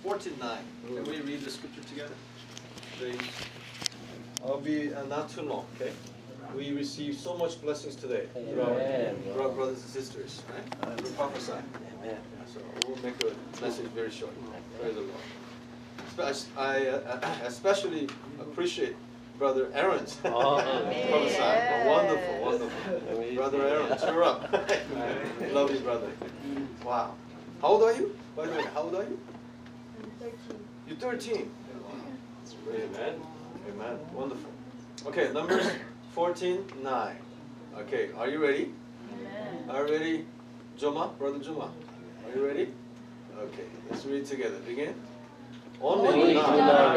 14:9. Can we read the scripture together? Please. I'll be not too long, okay? We received so much blessings today from our brothers and sisters, right? We prophesy. Amen. So we'll make a message very short. Praise the Lord. I especially appreciate Brother Aaron's prophesy. Wonderful, wonderful. Brother Aaron, cheer up. Love you, brother. Wow. How old are you? By the way, how old are you? I'm 13. You're 13. Amen. Amen. Wonderful. Okay, Numbers 14:9. Okay, are you ready? Amen. Are you ready, Joma? Brother Joma? Are you ready? Okay, let's read together. Begin. Only Nor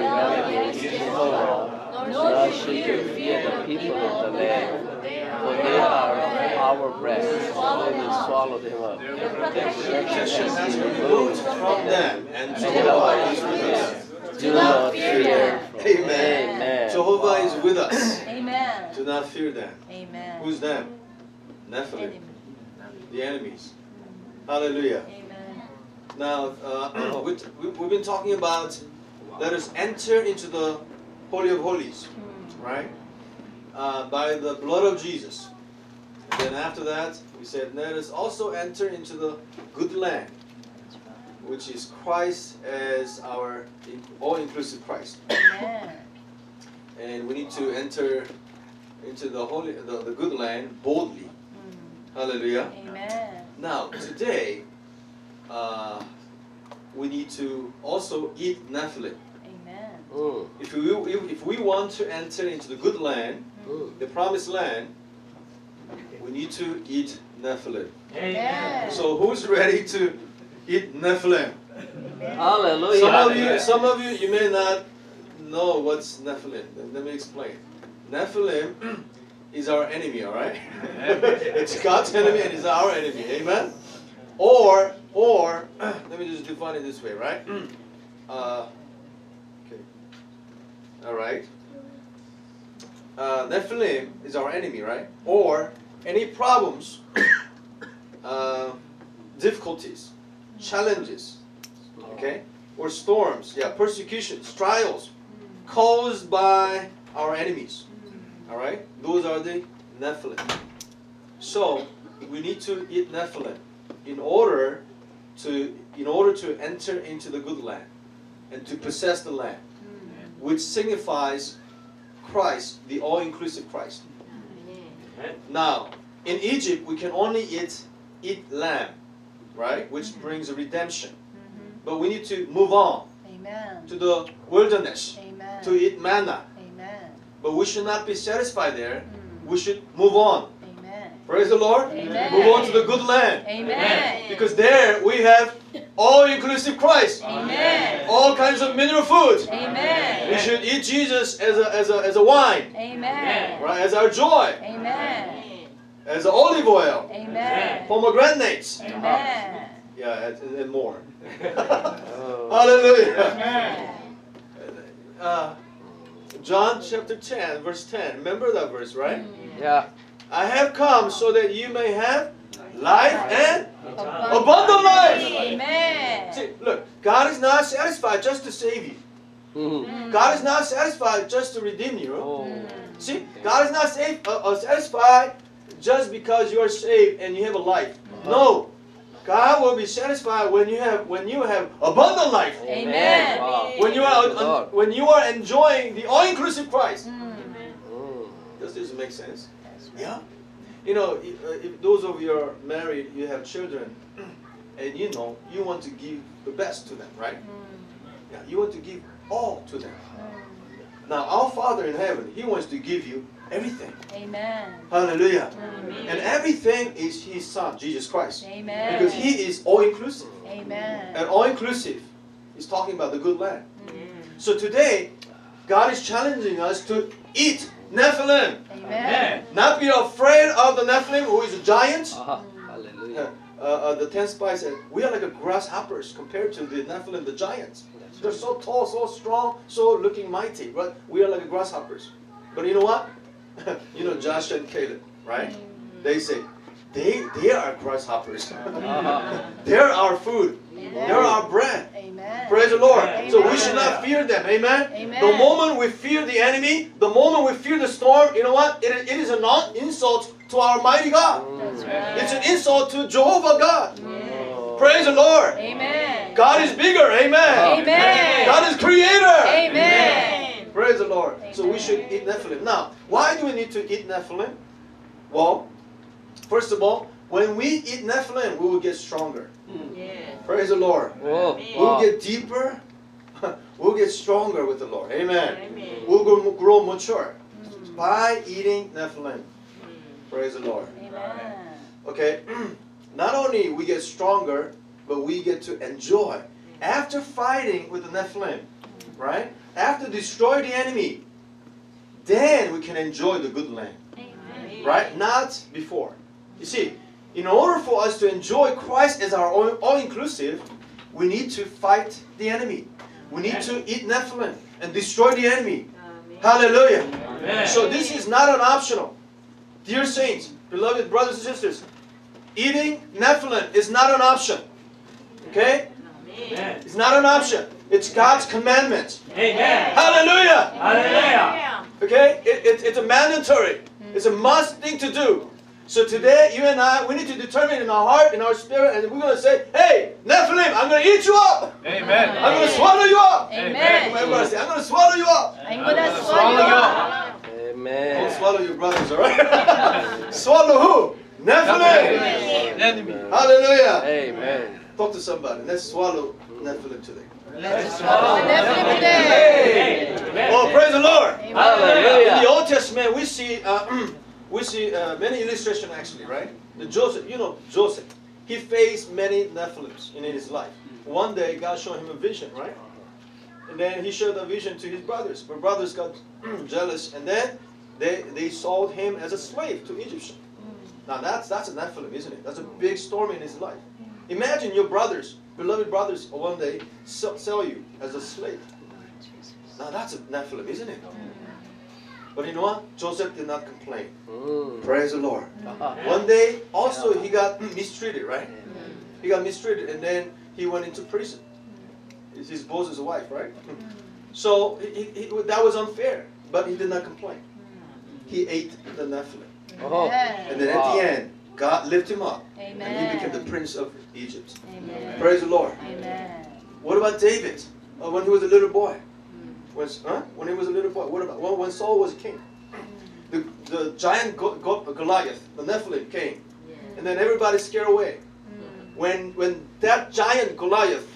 should you fear the people of the land, for they are our breath, and we swallow them up. Their protection has been removed from them, and Jehovah is with us. Do not fear them. Amen. Amen. Jehovah is with us. Amen. Do not fear them. Amen. Who's them? Nephilim. The enemies. Hallelujah. Amen. Now, we've been talking about let us enter into the Holy of Holies, right? By the blood of Jesus. And then after that, we said, let us also enter into the good land, which is Christ as our all-inclusive Christ. Amen. And we need to enter into the good land boldly. Hallelujah. Amen. Now, today, we need to also eat Nephilim. Amen. If we want to enter into the good land, the promised land, we need to eat Nephilim. Amen. So who's ready to eat Nephilim? Hallelujah. Some of you, you may not know what's Nephilim. Let me explain. Nephilim is our enemy, all right? It's God's enemy and it's our enemy. Amen? Or let me just define it this way, right? Okay. All right. Nephilim is our enemy, right? Or any problems, difficulties, challenges, okay? Or storms, persecutions, trials caused by our enemies. All right? Those are the Nephilim. So, we need to eat Nephilim in order to enter into the good land and to possess the land, which signifies Christ, the all-inclusive Christ. Now, in Egypt, we can only eat lamb, right? Which brings a redemption. But we need to move on to the wilderness to eat manna. But we should not be satisfied there. We should move on. Praise the Lord. Amen. Move on to the good land. Amen. Because there we have all-inclusive Christ. Amen. All kinds of mineral foods. Amen. We should eat Jesus as a wine. Amen. Right? As our joy. Amen. As olive oil. Amen. Pomegranates. Amen. Yeah, and more. Hallelujah. John chapter 10, verse 10. Remember that verse, right? Yeah. I have come so that you may have life and abundant life. Amen. See, look, God is not satisfied just to save you. God is not satisfied just to redeem you. See, God is not satisfied just because you are saved and you have a life. No. God will be satisfied when you have abundant life. Amen. Wow. When you are enjoying the all-inclusive Christ. Does this make sense? Yeah. You know, if those of you are married, you have children, and you want to give the best to them, right? Yeah, you want to give all to them. Now, our Father in heaven, He wants to give you everything. Amen. Hallelujah. And everything is His Son, Jesus Christ. Amen. Because He is all-inclusive. Amen. And all-inclusive is talking about the good land. So today, God is challenging us to eat Nephilim. Amen. Not be afraid of the Nephilim, who is a giant. Hallelujah. The 10 spies said, we are like a grasshoppers compared to the Nephilim, the giants. They're so tall, so strong, so looking mighty. But we are like grasshoppers. But you know what? You know Joshua and Caleb, right? They say, they are grasshoppers. They're our food. They're our bread. Amen. Praise the Lord. Amen. So we should not fear them. Amen? Amen. The moment we fear the enemy, the moment we fear the storm, you know what? It is a non-insult to our mighty God. That's right. It's an insult to Jehovah God. Yes. Praise the Lord. Amen. God is bigger. Amen. Amen. God is creator. Amen. Praise the Lord. So we Amen. should eat Nephilim. Now, why do we need to eat Nephilim? Well, first of all, when we eat Nephilim, we will get stronger. Yes. Praise the Lord. Whoa. We'll get deeper. We'll get stronger with the Lord. Amen. Amen. We'll grow mature by eating Nephilim. Praise the Lord. Amen. Okay. Not only we get stronger, but we get to enjoy. After fighting with the Nephilim, right? After destroy the enemy, then we can enjoy the good land. Amen. Right? Not before. You see, in order for us to enjoy Christ as our all-inclusive, we need to fight the enemy. We need to eat Nephilim and destroy the enemy. Hallelujah. Amen. So this is not an optional. Dear saints, beloved brothers and sisters, eating Nephilim is not an option. Okay? Amen. It's not an option. It's God's commandment. Amen. Hallelujah. Hallelujah. Okay? It's a mandatory. It's a must thing to do. So today, you and I, we need to determine in our heart, in our spirit, and we're going to say, hey, Nephilim, I'm going to eat you up. Amen. I'm going to swallow you up. Amen. Come on, everybody say, I'm going to swallow you up. I'm gonna swallow swallow you you up. up. Don't Amen. swallow your brothers, all right? Swallow who? Nephilim. Enemy. Hallelujah. Amen. Talk to somebody. Let's swallow Nephilim today. Let's Nephilim today. Oh, praise the Lord. In the Hallelujah. Old Testament, we see many illustrations actually, right? The Joseph, Joseph, he faced many Nephilims in his life. One day, God showed him a vision, right? And then he showed the vision to his brothers. But brothers got jealous, and then they sold him as a slave to Egyptians. Now that's a Nephilim, isn't it? That's a big storm in his life. Imagine your brothers, beloved brothers, one day sell you as a slave. Now that's a Nephilim, isn't it? But you know what? Joseph did not complain. Praise the Lord. One day, also he got mistreated, right? He got mistreated, and then he went into prison. It's his boss's wife, right? So that was unfair, but he did not complain. He ate the Nephilim. Oh. And then at the end, God lifted him up, Amen. and he became the prince of Egypt. Amen. Praise the Lord. Amen. What about David? When he was a little boy? When he was a little boy. What about when Saul was a king? The giant Goliath, the Nephilim came, and then everybody scared away. When that giant Goliath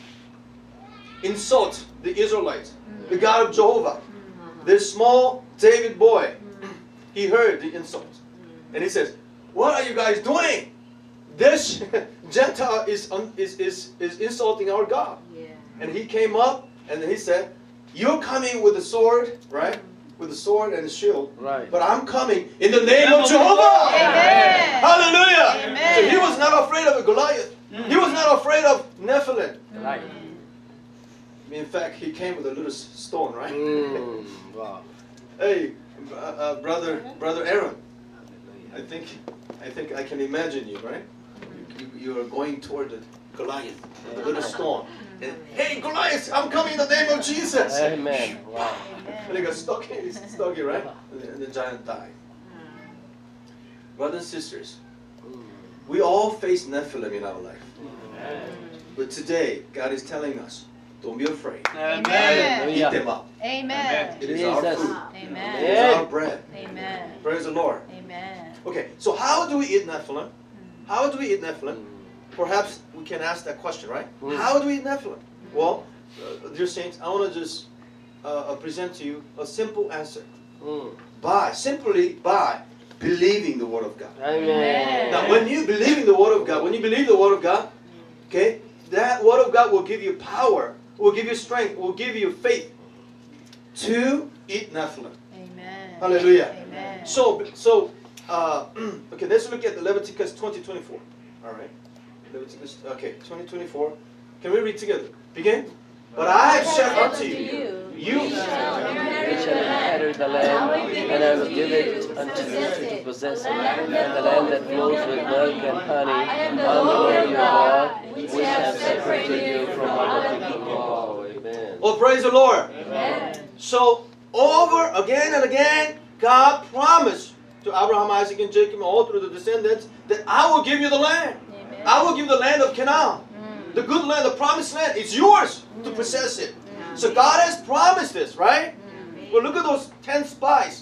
insult the Israelites, the God of Jehovah, this small David boy, he heard the insult, and he says, "What are you guys doing? This Gentile is insulting our God." And he came up and he said, "You're coming with a sword, right? With a sword and a shield. Right. But I'm coming in the name of Jehovah." Amen. Hallelujah. Amen. So he was not afraid of a Goliath. He was not afraid of Nephilim. Right. In fact, he came with a little stone, right? Wow. Hey, brother Aaron, I think I can imagine you, right? You are going toward the Goliath, the little stone. And, hey, Goliath, I'm coming in the name of Jesus. Amen. Wow. And he got stuck here, right? And the giant died. Brothers and sisters, we all face Nephilim in our life. But today, God is telling us, don't be afraid. Amen. Eat them up. Amen. It is our Jesus. food. Amen. It is our bread. Amen. Praise the Lord. Amen. Okay, so how do we eat Nephilim? How do we eat Nephilim? Perhaps we can ask that question, right? How do we eat Nephilim? Well, dear saints, I want to just present to you a simple answer. Simply by believing the Word of God. Amen. Now, when you believe in the Word of God, okay, that Word of God will give you power, will give you strength, will give you faith to eat Nephilim. Amen. Hallelujah. Amen. So, okay, let's look at Leviticus 20:24. All right. Leviticus, 20:24. Can we read together? Begin. But I have said unto you, you shall inherit inherit the land, and I will give it unto you to possess it, and the land that flows with milk and honey. I am the Lord your God, which have separated you from other people. Oh, amen. Oh, praise the Lord. Amen. So, over again and again, God promised to Abraham, Isaac, and Jacob, and all through the descendants, that I will give you the land. Amen. I will give you the land of Canaan. The good land, the promised land. It's yours to possess it. So God has promised this, right? Well, look at those 10 spies.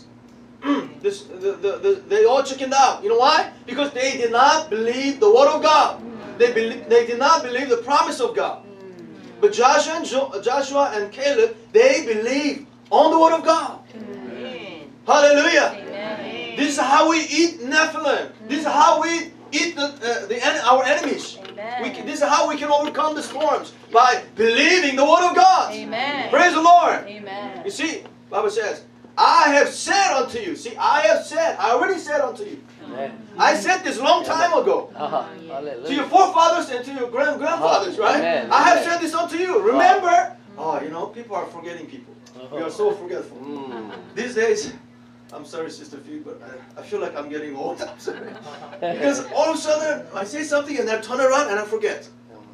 They all chickened out. You know why? Because they did not believe the word of God. They did not believe the promise of God. But Joshua and Caleb, they believed on the word of God. Hallelujah. Amen. This is how we eat Nephilim. This is how we eat our enemies. Amen. This is how we can overcome the storms, by believing the word of God. Amen. Praise the Lord. Amen. You see, Bible says, I have said unto you. See, I already said unto you. Amen. I said this long time ago. Hallelujah. To your forefathers and to your grandfathers, right? Amen. I have said this unto you. Remember? Oh, you know, people are forgetting people. We are so forgetful. These days, I'm sorry, Sister Phoebe, but I feel like I'm getting old. I'm sorry. Because all of a sudden, I say something and I turn around and I forget.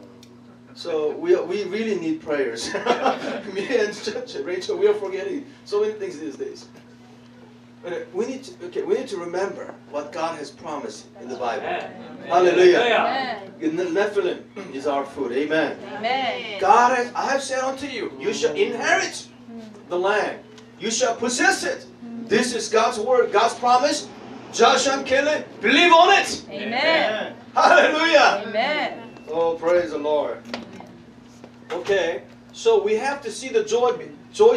So we really need prayers. Me and Rachel, we are forgetting so many things these days. But we need to remember what God has promised in the Bible. Hallelujah. Amen. Nephilim is our food. Amen. Amen. I have said unto you, you shall inherit the land. You shall possess it. This is God's word, God's promise. Joshua and Caleb, believe on it. Amen. Hallelujah. Amen. Oh, praise the Lord. Okay, so we have to see the joy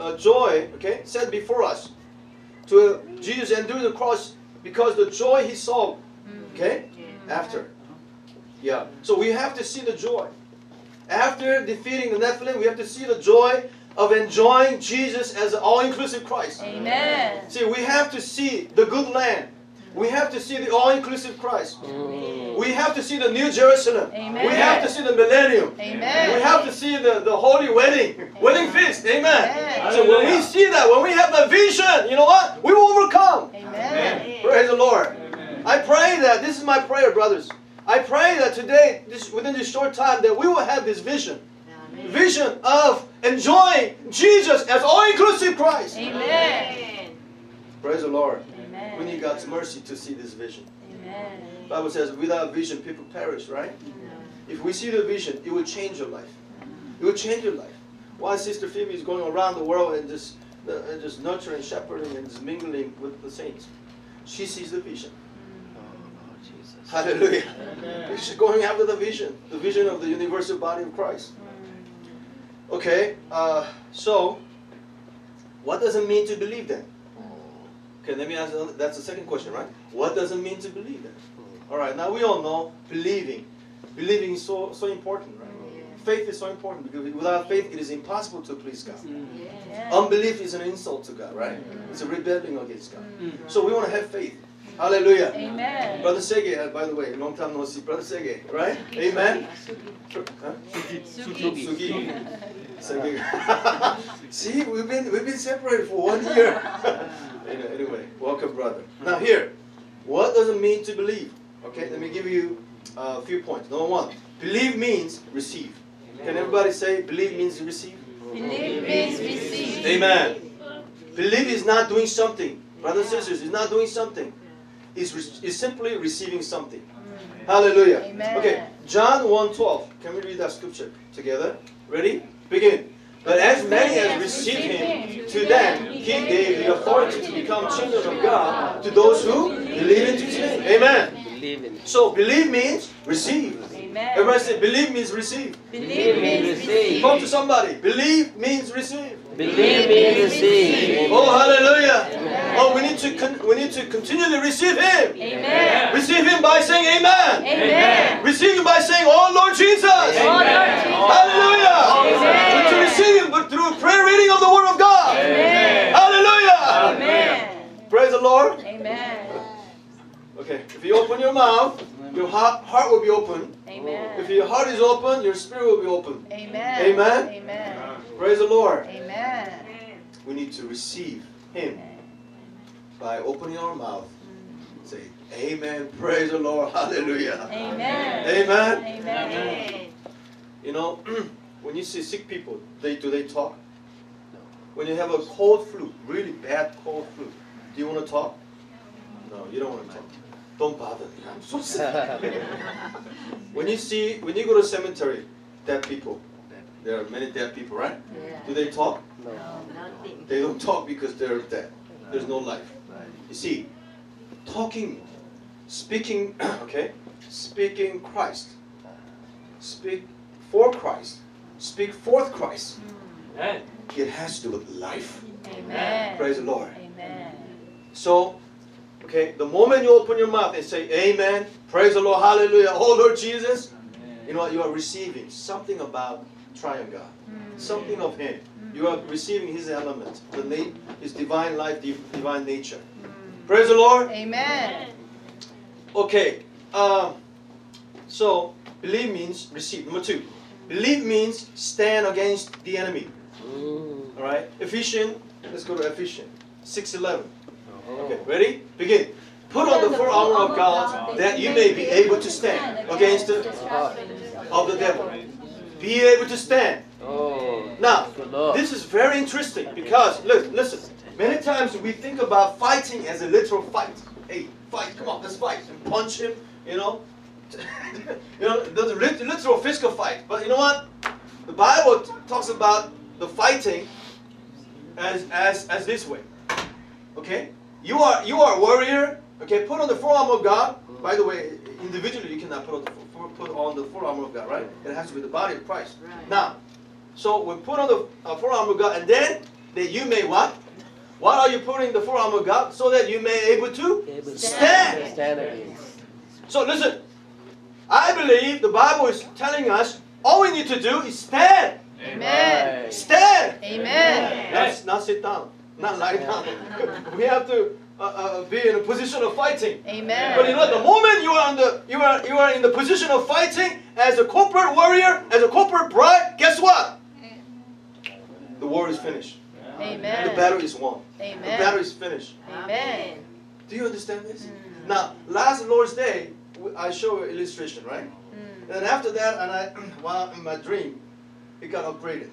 set before us. To Jesus endure the cross because the joy he saw. Okay, after. Yeah. So we have to see the joy. After defeating the Nephilim, we have to see the joy of enjoying Jesus as an all-inclusive Christ. Amen. See, we have to see the good land. We have to see the all-inclusive Christ. We have to see the New Jerusalem. Amen. We have to see the millennium. Amen. We have to see the holy wedding feast. Amen. Amen. So when we see that, when we have the vision, you know what? We will overcome. Amen. Praise the Lord. I pray that, this is my prayer, brothers. I pray that today, within this short time, that we will have this vision. Vision of enjoying Jesus as all-inclusive Christ. Amen. Praise the Lord. Amen. We need God's mercy to see this vision. Amen. The Bible says, without vision, people perish, right? If we see the vision, it will change your life. It will change your life. While Sister Phoebe is going around the world and just nurturing, shepherding, and just mingling with the saints, she sees the vision. Oh, Jesus. Hallelujah. She's going after the vision of the universal body of Christ. Okay, so what does it mean to believe then? Okay, let me ask, that's the second question, right? What does it mean to believe then? All right, now we all know believing. Believing is so important, right? Faith is so important because without faith it is impossible to please God. Unbelief is an insult to God, right? It's a rebellion against God. So we want to have faith. Hallelujah. Amen. Brother Sege, by the way, long time no see. Brother Sege, right? Amen? Huh? Sugi. Sege. See, we've been separated for 1 year. Anyway, welcome, brother. Now here, what does it mean to believe? Okay, let me give you a few points. Number one, believe means receive. Can everybody say believe means receive? Believe means receive. Amen. Believe is not doing something. Brothers and sisters, it's not doing something. It's simply receiving something. Hallelujah. Amen. Okay, John 1:12. Can we read that scripture together? Ready? Begin. But as many as received him, to them he gave the authority to become children of God, to those who believe in his name. Amen. Believe in it. So believe means receive. Amen. Everybody say believe means receive. Believe means receive. Come to somebody. Believe means receive. Believe means receive. Oh, hallelujah. Oh, we need to continually receive him. Amen. Receive him by saying amen. Amen. Receive him by saying, oh Lord Jesus. Oh Lord Jesus. Hallelujah. Amen. To receive him but through prayer reading of the word of God. Amen. Hallelujah. Amen. Praise the Lord. Amen. Okay, if you open your mouth, your heart will be open. Amen. If your heart is open, your spirit will be open. Amen. Amen. Amen. Praise the Lord. Amen. We need to receive Him by opening our mouth. Say, Amen. Praise the Lord. Hallelujah. Amen. Amen. Amen. You know, when you see sick people, do they talk? When you have a cold flu, really bad cold flu, do you want to talk? No, you don't want to talk. Don't bother me. I'm so sick. When you go to cemetery, dead people, there are many dead people, right? Yeah. Do they talk? No. Nothing. They don't talk because they're dead. There's no life. You see, talking, speaking, okay, speaking Christ, speak for Christ, speak forth Christ. Amen. It has to do with life. Amen. Praise the Lord. Amen. So, okay, the moment you open your mouth and say Amen, praise the Lord, hallelujah, oh Lord Jesus, you know what? You are receiving something about triune God, something of Him. You are receiving His element, His divine life, divine nature. Praise the Lord. Amen. Okay, so believe means receive. Number 2, believe means stand against the enemy. All right, Ephesians. Let's go to Ephesians 6:11. Okay, ready? Begin. Put on the full armor of God that you may be able to stand against the of the devil. Be able to stand. Oh. Now, Good Lord. this is very interesting because listen. Many times we think about fighting as a literal fight. Hey, fight! Come on, let's fight and punch him. You know, the literal physical fight. But you know what? The Bible talks about the fighting as this way. Okay, you are a warrior. Okay, put on the full armor of God. By the way, individually you cannot put on the full armor of God, right? It has to be the body of Christ. Right. Now, so we put on the full armor of God, and then that you may what? What are you putting the full armor of God? So that you may able to Able to stand. stand against. So listen, I believe the Bible is telling us all we need to do is stand. Amen. Stand. Amen. Not sit down, not lie down. We have to be in a position of fighting. Amen. But you know, the moment you are in the position of fighting as a corporate warrior, as a corporate bride, guess what? The war is finished. Amen. The battle is won. Amen. The battle is finished. Amen. Do you understand this? Now, last Lord's Day, I show an illustration, right? And after that, while in my dream, it got upgraded.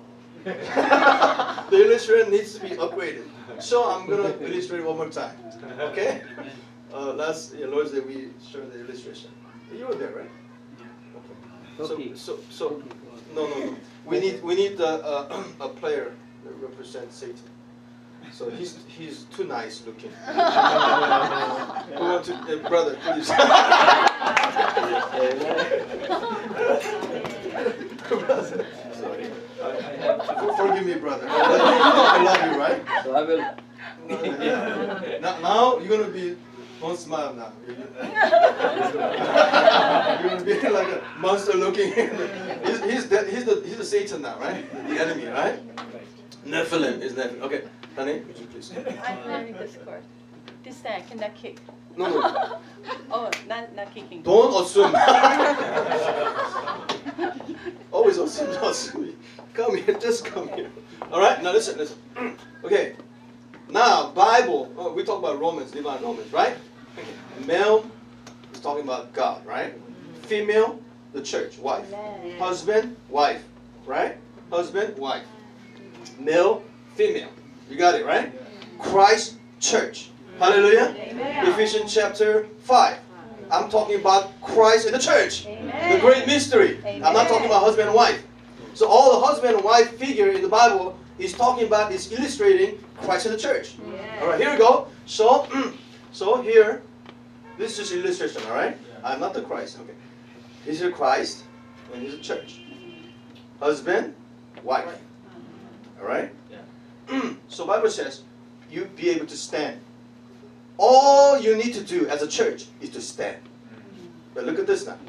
The illustration needs to be upgraded. So I'm going to illustrate it one more time. Okay? Last Lord's Day, we showed the illustration. You were there, right? Okay. So, no. We need a player that represents Satan. So he's too nice looking. We want to, brother, please. Sorry. Forgive me, brother. I love you, right? So I will. Now you're gonna be. Don't smile now. You're gonna be like a monster looking. He's the Satan now, right? The enemy, right? Nephilim is Nephilim. Okay, honey, would you please? I'm learning this course. This time I cannot kick. No. Oh, not kicking. Don't assume. Always assume. Come here, just come here. All right, now listen. Okay, now Bible. We talk about Romans, divine Romans, right? Okay. Male is talking about God, right? Female, the church, wife. Husband, wife, right? Husband, wife. Male, female. You got it, right? Christ, church. Hallelujah. Amen. Ephesians chapter 5. I'm talking about Christ and the church. The great mystery. I'm not talking about husband and wife. So all the husband and wife figure in the Bible is talking about, is illustrating Christ and the church. All right, here we go. So here, this is just illustration, all right? I'm not the Christ, okay. This is Christ and this is the church. Husband, wife. All right? So Bible says, you be able to stand. All you need to do as a church is to stand. But look at this now.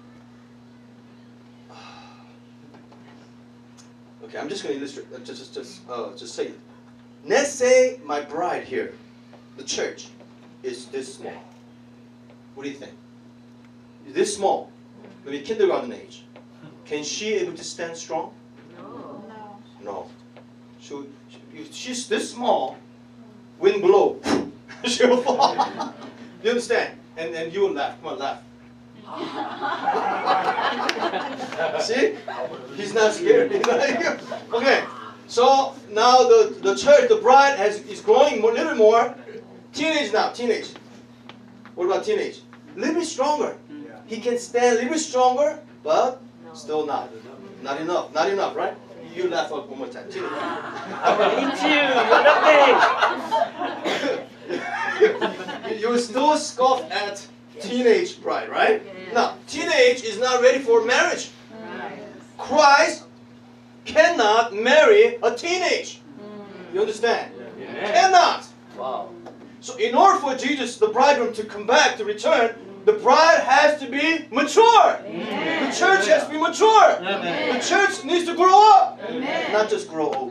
Okay, I'm just going to illustrate. Just say it. Let's say my bride here, the church, is this small. What do you think? Is this small? Maybe kindergarten age. Can she able to stand strong? No. She's this small. wind blow, she will fall. You understand? And you will laugh. Come on, laugh. See? He's not scared. Okay. So now the church, the bride is growing a little more. Teenage now, teenage. What about teenage? A little bit stronger. He can stand a little bit stronger, but still not. Not enough. Not enough, right? You laugh out one more time. Teenage. You still scoff at teenage bride, right? Now, teenage is not ready for marriage. Christ cannot marry a teenage. You understand? Cannot. Wow. So in order for Jesus, the bridegroom, to come back, to return, the bride has to be mature. The church has to be mature. The church needs to grow up. Not just grow old.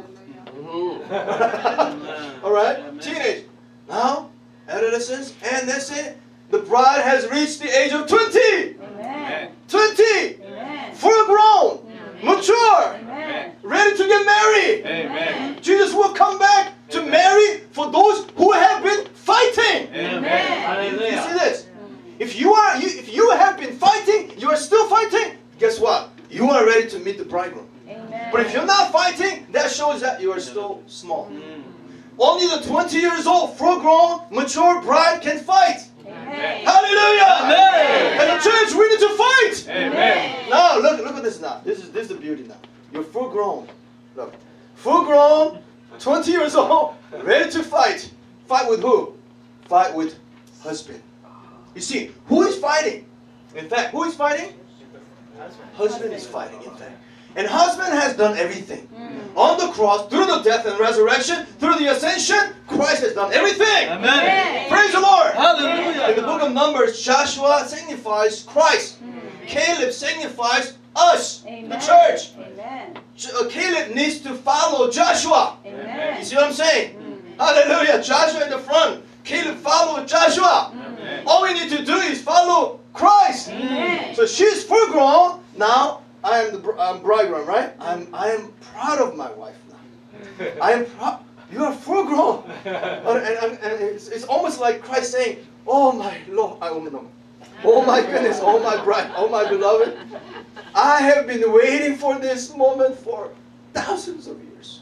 Alright? Teenage. Now, adolescents, and let's say the bride has reached the age of 20. 20. Full grown. Mature. Ready to get married. Jesus will come back to marry for those who have been fighting. You see this? If you have been fighting, you are still fighting, guess what? You are ready to meet the bridegroom. But if you're not fighting, that shows that you are still small. Only the 20 years old, full-grown, mature bride can fight. Hallelujah! And the church, we need to fight. Now, look at this now. This is the beauty now. You're full-grown. Look. Full-grown, 20 years old, ready to fight. Fight with who? Fight with husband. You see, who is fighting? In fact, who is fighting? Husband is fighting, in fact. And husband has done everything. On the cross, through the death and resurrection, through the ascension, Christ has done everything. Amen. Praise the Lord. Hallelujah. In the book of Numbers, Joshua signifies Christ. Caleb signifies us, the church. Caleb needs to follow Joshua. You see what I'm saying? Hallelujah. Joshua in the front. Caleb follow Joshua. All we need to do is follow Christ. So she's full grown. Now I am the bridegroom, right? I am proud of my wife now. I am proud. You are full grown. And it's almost like Christ saying, "Oh my Lord, oh my goodness, oh my bride, oh my beloved. I have been waiting for this moment for thousands of years.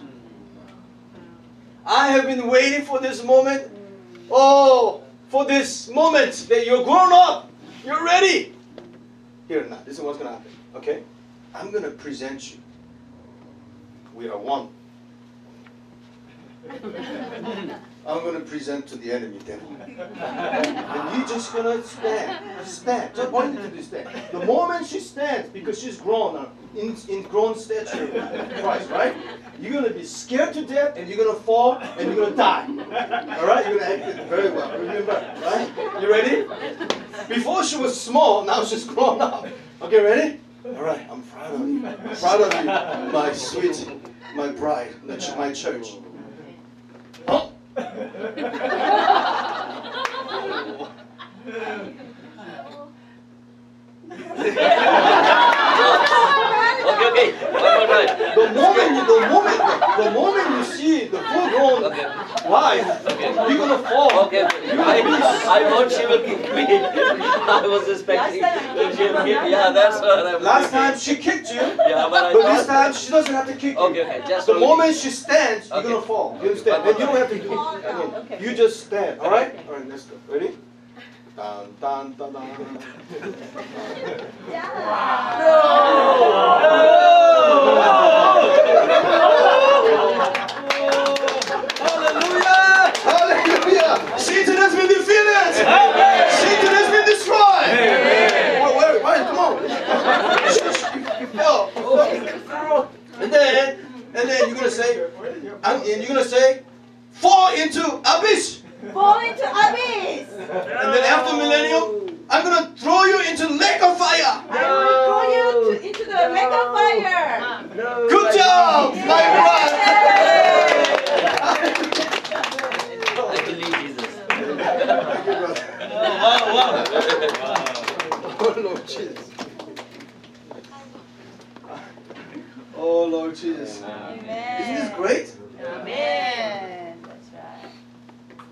I have been waiting for this moment. Oh, for this moment that you're grown up. You're ready. Here now, this is what's going to happen. Okay? I'm going to present you. We are one. I'm going to present to the enemy devil. And you're just going to stand. Stand. Just all you need to do is stand. The moment she stands, because she's grown, in grown stature of Christ, right? You're going to be scared to death, and you're going to fall, and you're going to die. All right? You're going to act it very well. Remember, right? You ready? Before she was small, now she's grown up. Okay, ready? All right. I'm proud of you. I'm proud of you, my sweet, my bride, my church. Oh. Okay. One more time. The moment you see the full-grown wife, you're gonna fall. Okay. I thought she will kick me. I was expecting that she will kick me. Yeah, that's what I'm. Last time she kicked you. Yeah, but this time she doesn't have to kick you. Okay. Just the moment she stands, you're gonna fall. You understand? And you don't have to kick. You just stand. All right. All right. Let's go. Ready? Dun, dun, dun, dun. Hallelujah! Satan has been defeated! Satan has been destroyed! Wait, come on! You fell. And then you're gonna say, fall into abyss! Fall into abyss. And then after millennium, I'm going to throw you into lake of fire. I will throw you into the lake of fire. Good job, my bride. I believe Jesus. Oh, Lord Jesus. Oh, Lord Jesus. Amen. Isn't this great? Amen. That's right.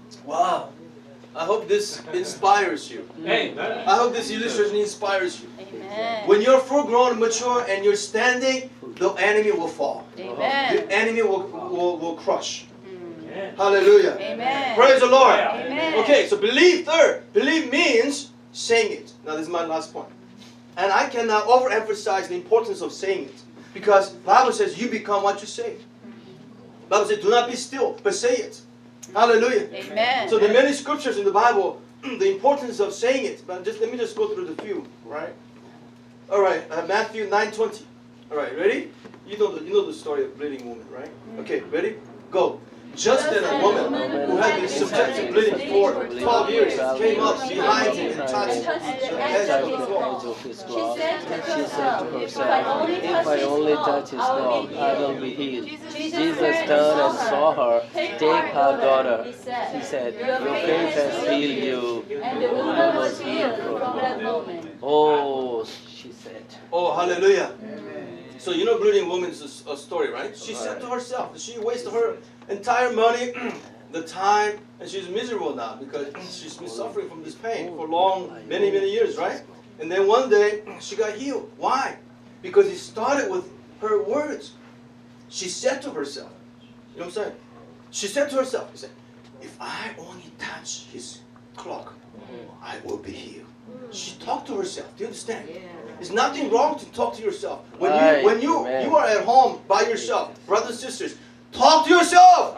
this inspires you. Amen. I hope this illustration inspires you. Amen. When you're full grown, mature, and you're standing, the enemy will fall. Amen. The enemy will crush. Amen. Hallelujah. Amen. Praise the Lord. Amen. Okay, so believe third. Believe means saying it. Now this is my last point. And I cannot overemphasize the importance of saying it. Because the Bible says you become what you say. The Bible says do not be still, but say it. Hallelujah. Amen. So there are many scriptures in the Bible, the importance of saying it. But let me just go through the few, right? All right, Matthew 9:20. All right, ready? You know the story of bleeding woman, right? Okay, ready? Go. Just then a woman who had been subjected to bleeding for 12 years came up behind him and touched the edge of his cloth. She said to herself, if I only touch his cloth, I will be healed. Jesus turned and saw her. Take her daughter. He said, your faith has healed you. And the woman was healed from that moment. Oh, she said. Oh, hallelujah. So you know bleeding woman's a story, right? She said to herself, she wasted her entire money, the time, and she's miserable now because she's been suffering from this pain for many years, right? And then one day, she got healed. Why? Because it started with her words. She said to herself, you know what I'm saying? She said to herself, she said, if I only touch his cloak, I will be healed. She talked to herself. Do you understand? There's nothing wrong to talk to yourself. When you are at home by yourself, brothers and sisters, talk to yourself.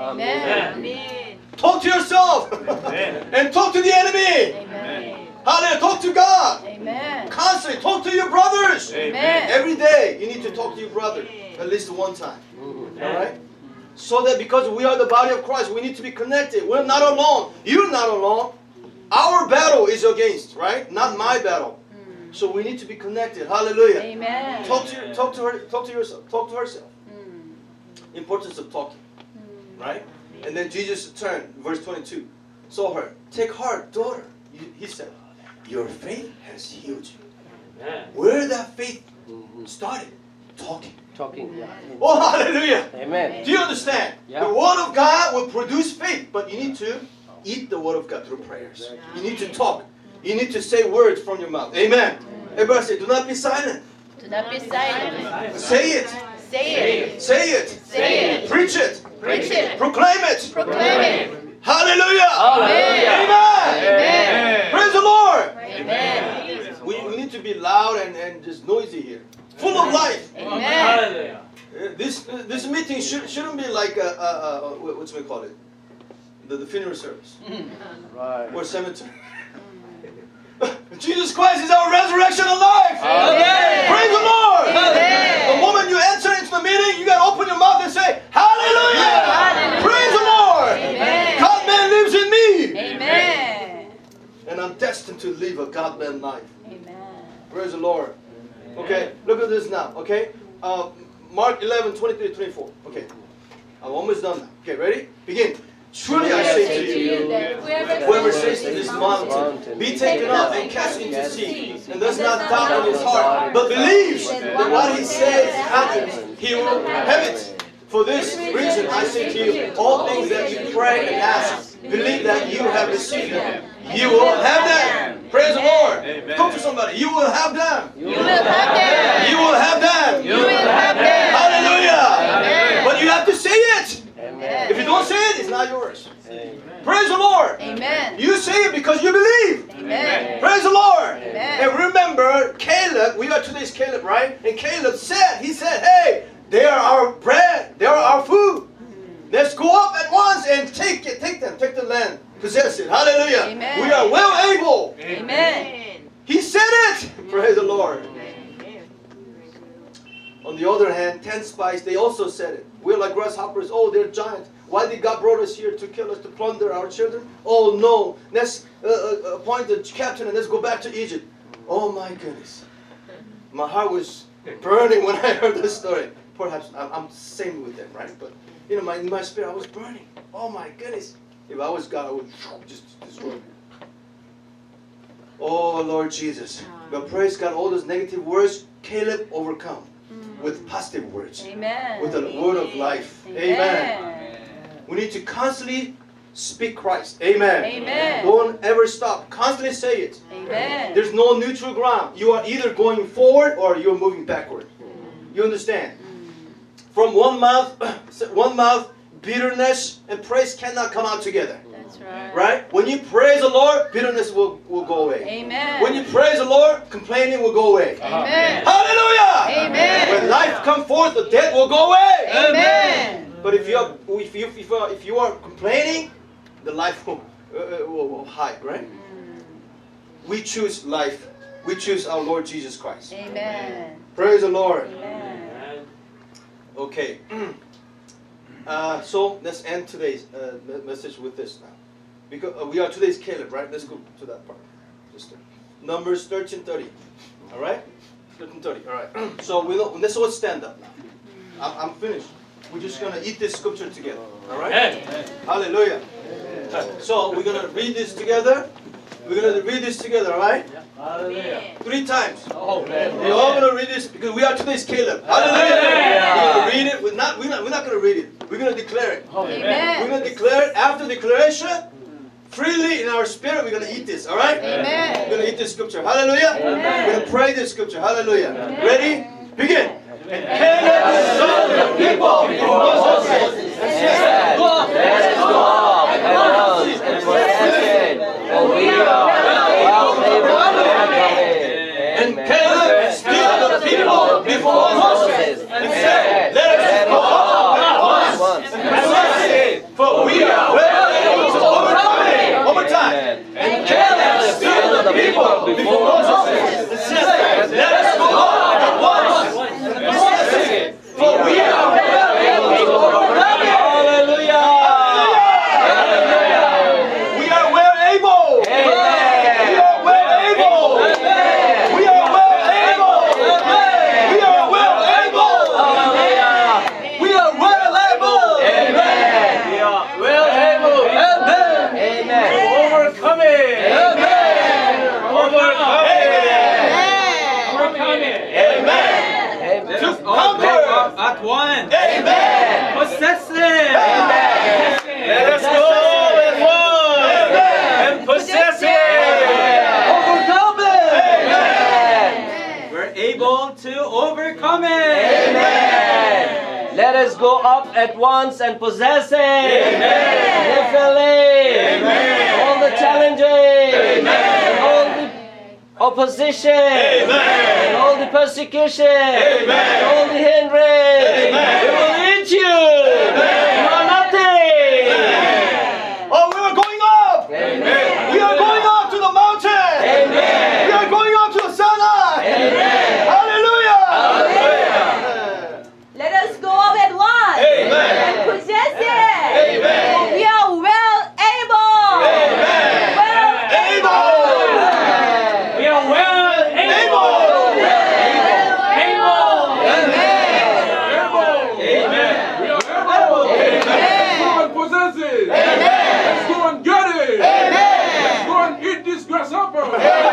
Amen. Talk to yourself. And talk to the enemy. Amen. Hallelujah. Talk to God. Amen. Constantly talk to your brothers. Amen. Every day you need to talk to your brother at least one time. All right? So that because we are the body of Christ, we need to be connected. We're not alone. You're not alone. Our battle is against, right? Not my battle. So we need to be connected. Hallelujah. Amen. Talk to yourself. Talk to herself. Importance of talking. Right? And then Jesus turned, verse 22, saw her. Take heart, daughter. He said, your faith has healed you. Where that faith started? Talking. Talking, yeah. Oh, hallelujah. Amen. Do you understand? Yeah. The Word of God will produce faith, but you need to eat the Word of God through prayers. You need to talk. You need to say words from your mouth. Amen. Everybody say, do not be silent. Do not be silent. Say it. Say it. Say it. Say it. Preach it. Preach it. Proclaim it. Proclaim it. Hallelujah. Amen. Amen. Praise the Lord. Amen. We need to be loud and just noisy here. Full of life. Amen. This meeting shouldn't be like what's we call it? The funeral service. Right. Or cemetery. Jesus Christ is our resurrection and life. Amen. Praise the Lord. Amen. The moment you enter into the meeting, you got to open your mouth and say, Hallelujah. Hallelujah. Praise the Lord. Amen. God-man lives in me. Amen. And I'm destined to live a God-man life. Amen. Praise the Lord. Okay, look at this now. Okay, Mark 11:23-24. Okay, I'm almost done now. Okay, ready? Begin. Truly I say to you, whoever says to this mountain, be taken up and cast into the sea, and does not doubt in his heart, but believes that what he says happens, he will have it. For this reason I say to you, all things that you pray and ask, believe that you have received them. You will have them. Praise the Lord. Amen. Talk to somebody. You will have them. You will have them. You will have them. You will have them. Hallelujah. Amen. But you have to say it. Amen. If you don't say it, it's not yours. Amen. Praise the Lord. Amen. You say it because you believe. Amen. Praise the Lord. Amen. And remember, Caleb, we are today's Caleb, right? And Caleb said, he said, hey, they are our bread, they are our food. Let's go up at once and take the land, possess it. Hallelujah. Amen. We are well able. Amen. He said it. Praise the Lord. On the other hand, 10 spies, they also said it. We're like grasshoppers. Oh, they're giants. Why did God brought us here to kill us, to plunder our children? Oh, no. Let's appoint the captain and let's go back to Egypt. Oh, my goodness. My heart was burning when I heard this story. Perhaps I'm same with them, right? But, you know, in my spirit, I was burning. Oh, my goodness. If I was God, I would just destroy me. Oh, Lord Jesus. But praise God, all those negative words, Caleb overcome with positive words. Amen. With the word of life. Amen. We need to constantly speak Christ. Amen. Amen. Don't ever stop. Constantly say it. Amen. There's no neutral ground. You are either going forward or you're moving backward. You understand? From one mouth, bitterness and praise cannot come out together. That's right. Right? When you praise the Lord, bitterness will go away. Amen. When you praise the Lord, complaining will go away. Amen. Hallelujah! Amen. When life comes forth, the death will go away. Amen. But if you are complaining, the life will hide, right? We choose life. We choose our Lord Jesus Christ. Amen. Praise the Lord. Amen. Okay. So let's end today's message with this now. Because we are today's Caleb, right? Let's go to that part. Just Numbers 13:30. All right? 13:30. All right. So let's all stand up now. I'm finished. We're just gonna eat this scripture together. All right? Amen. Hallelujah. So we're gonna read this together. We're gonna read this together. All right? Hallelujah. 3 times. Oh, man. We're all gonna read this because we are today's Caleb. Hallelujah. We're gonna read it. We're not gonna read it. We're gonna declare it. We're Amen. gonna declare it. After declaration, freely in our spirit, we're gonna eat this. All right? Amen. We're gonna eat this scripture. Hallelujah. Amen. We're gonna pray this scripture. Hallelujah. Ready? Begin. And Caleb saw the people before Moses and said, "Go up, Let us go up at once and possess it, for we are well able to overcome it." And Caleb stood the people before Moses and said, "Let us go up at once and possess it, for we are well able to overcome it." One more time. And Caleb stood the people before Moses and said, "Let us go up at once and possess it, for we are well able to overcome it." Hallelujah! We are well able. Amen. We are well able. We are well able. We are well able. Hallelujah! We are well able. Amen. We are well able. Amen. Overcome it. Amen. Overcome it. Amen. Overcome it. Amen. Amen. To conquer. At once. Amen. Possess it. Amen. Let us go at once and possess it. Overcome it. Amen. We're able to overcome it. Amen. Let us go up at once and possess it. Amen. Definitely. Amen. All the challenges. Amen. And all the opposition. Amen. And all the persecution. Amen. And all the hindrance. Amen. We will eat you. You are nothing. Oh, we are going up. Amen. We are going up to the mountain. Amen. We are going up to the Sinai. Amen. Hallelujah. Hallelujah. Let us go up at once Amen. and possess it. Amen. We are well able. Amen. Well Able. We are well able. Amen. We are able. Let's go and possess it. Let's go and get it. Let's go and eat this grasshopper.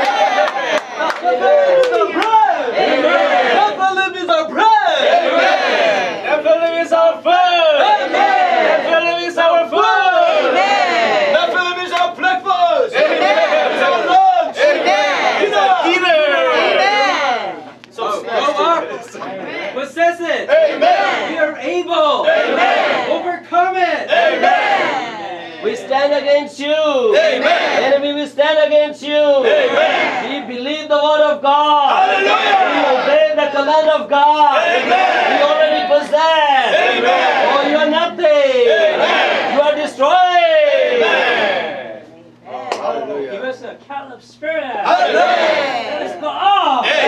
Nephilim is our bread. Nephilim is our food. Nephilim is our food. Nephilim is our breakfast. It's our lunch. So Go up. Possess it. Amen. We are able. Amen. Overcome it. Amen. We stand against you. Amen. Enemy, we stand against you. Amen. We believe the word of God. Hallelujah. We obey the command of God. Amen. We already possess. Amen. Oh, you are nothing. Amen. You are destroyed. Amen. Give Hallelujah. us a Caleb spirit. Hallelujah. Let us go up.